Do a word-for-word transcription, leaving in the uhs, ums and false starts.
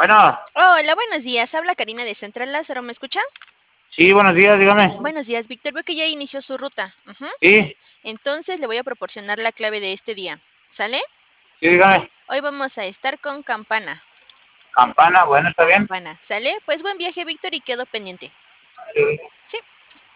Bueno, Hola, buenos días. Habla Karina de Central Lázaro. ¿Me escucha? sí, buenos días, dígame. Buenos días, Víctor. Veo que ya inició su ruta. Ujú. Sí, Entonces le voy a proporcionar la clave de este día. ¿Sale? sí, dígame. Hoy vamos a estar con Campana. Campana, bueno, está bien. Campana. ¿Sale? Pues buen viaje, Víctor, y quedo pendiente. Sí. Sí.